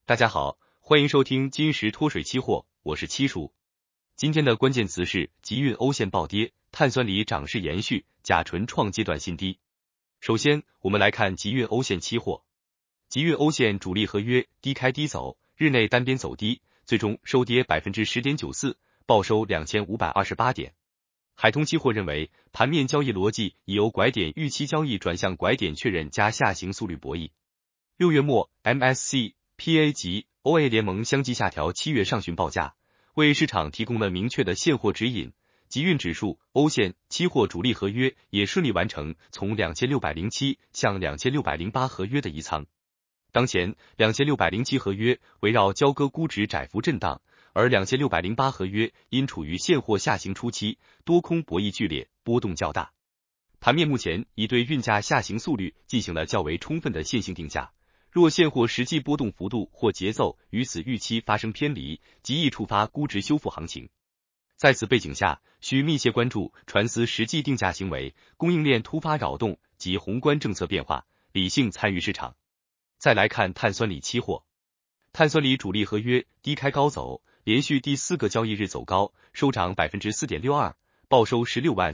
大家好，欢迎收听金石脱水期货，我是七叔。今天的关键词是集运欧线暴跌，碳酸锂涨势延续，甲醇创阶段新低。首先，我们来看集运欧线期货。集运欧线主力合约低开低走，日内单边走低，最终收跌 10.94%， 报收2528点。海通期货认为，盘面交易逻辑已由拐点预期交易转向拐点确认加下行速率博弈。6月末 MSC、PA 及 OA 联盟相继下调7月上旬报价，为市场提供了明确的现货指引。集运指数欧线期货主力合约也顺利完成从2607向2608合约的移仓。当前2607合约围绕交割估值窄幅震荡，而2608合约因处于现货下行初期，多空博弈剧烈，波动较大。盘面目前已对运价下行速率进行了较为充分的线性定价，若现货实际波动幅度或节奏与此预期发生偏离，极易触发估值修复行情。在此背景下，需密切关注船司实际定价行为、供应链突发扰动及宏观政策变化，理性参与市场。再来看碳酸锂期货，碳酸锂主力合约低开高走，连续第4个交易日走高，收涨 4.62%， 报收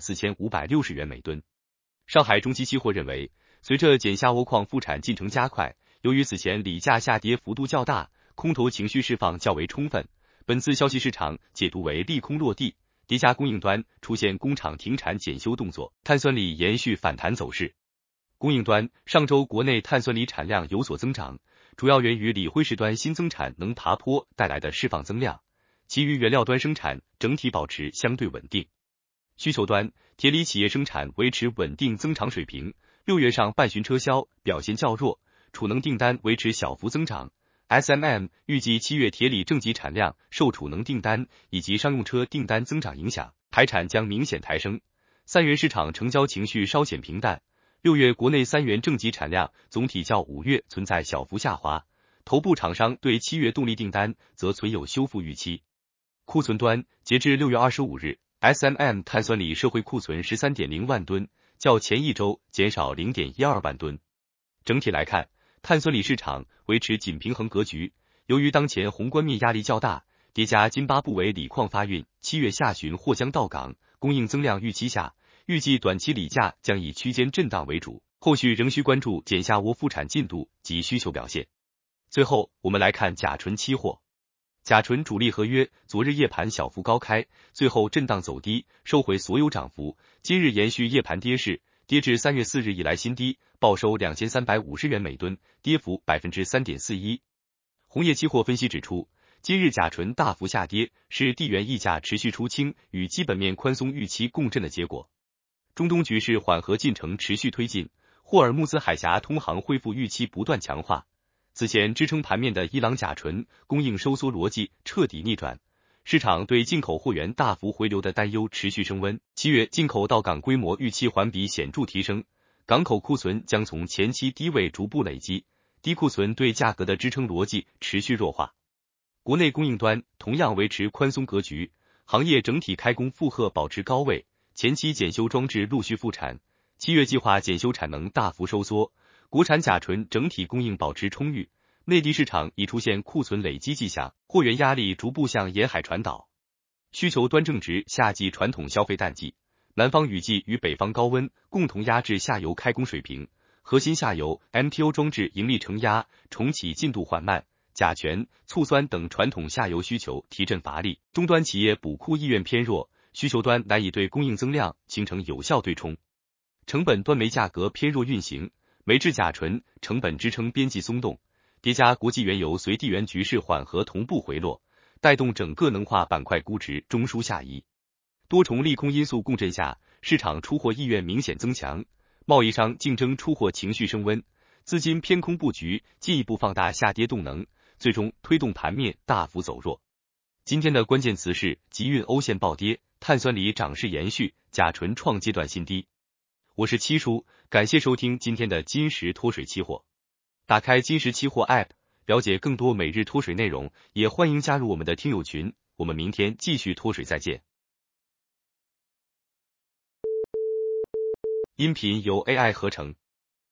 164560元每吨。上海中期期货认为，随着减下铀矿复产进程加快，由于此前锂价下跌幅度较大，空头情绪释放较为充分，本次消息市场解读为利空落地，叠加供应端出现工厂停产检修动作，碳酸锂延续反弹走势。供应端，上周国内碳酸锂产量有所增长，主要源于锂灰石端新增产能爬坡带来的释放增量，其余原料端生产整体保持相对稳定。需求端，铁锂企业生产维持稳定增长水平，6月上半旬车销表现较弱，储能订单维持小幅增长。SMM 预计7月铁锂正极产量受储能订单以及商用车订单增长影响，排产将明显抬升。3元市场成交情绪稍显平淡，6月国内3元正极产量总体较5月存在小幅下滑，头部厂商对7月动力订单则存有修复预期。库存端，截至6月25日 ，SMM 碳酸锂社会库存 13.0 万吨，较前一周减少 0.12 万吨。整体来看，碳酸锂市场维持紧平衡格局，由于当前宏观面压力较大，叠加津巴布韦锂矿发运7月下旬或将到港，供应增量预期下，预计短期锂价将以区间震荡为主，后续仍需关注减下铀复产进度及需求表现。最后，我们来看甲醇期货。甲醇主力合约昨日夜盘小幅高开，最后震荡走低，收回所有涨幅，今日延续夜盘跌势，跌至3月4日以来新低，报收2350元每吨，跌幅 3.41%。红叶期货分析指出，今日甲醇大幅下跌是地缘溢价持续出清与基本面宽松预期共振的结果。中东局势缓和进程持续推进，霍尔木兹海峡通航恢复预期不断强化。此前支撑盘面的伊朗甲醇供应收缩逻辑彻底逆转，市场对进口货源大幅回流的担忧持续升温。7月进口到港规模预期环比显著提升，港口库存将从前期低位逐步累积，低库存对价格的支撑逻辑持续弱化。国内供应端同样维持宽松格局，行业整体开工负荷保持高位，前期检修装置陆续复产，7月计划检修产能大幅收缩，国产甲醇整体供应保持充裕，内地市场已出现库存累积迹象，货源压力逐步向沿海传导。需求端正值夏季传统消费淡季，南方雨季与北方高温共同压制下游开工水平，核心下游 MTO 装置盈利承压，重启进度缓慢，甲醛、醋酸等传统下游需求提振乏力，终端企业补库意愿偏弱，需求端难以对供应增量形成有效对冲。成本端煤价格偏弱运行，煤制甲醇成本支撑边际松动，叠加国际原油随地缘局势缓和同步回落，带动整个能化板块估值中枢下移。多重利空因素共振下，市场出货意愿明显增强，贸易商竞争出货情绪升温，资金偏空布局进一步放大下跌动能，最终推动盘面大幅走弱。今天的关键词是集运欧线暴跌，碳酸锂涨势延续，甲醇创阶段新低。我是七叔，感谢收听今天的金石脱水期货。打开金石期货 App， 了解更多每日脱水内容，也欢迎加入我们的听友群。我们明天继续脱水再见。音频由 AI 合成。